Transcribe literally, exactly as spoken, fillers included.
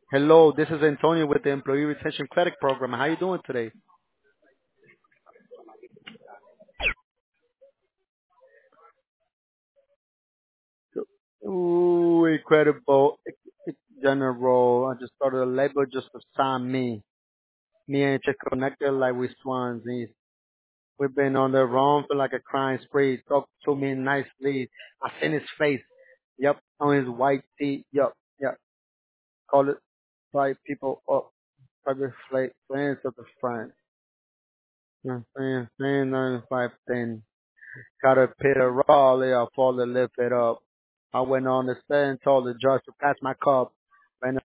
Hello, this is Antonio with the Employee Retention Credit Program. How you doing today? Ooh, incredible. General, I just started a label just to sign me. Me and Chick connected like we swans. He's- We've been on the run for like a crime spree. Talk to me nicely. I seen his face. Yep, on his white tee. Yep, yep. Call it five people up. Private flight, friends of the front. Yeah, friends, friends, nine, five, ten. Gotta pay the raw, lay off all the lift it up. I went on the stand, told the judge to pass my cup.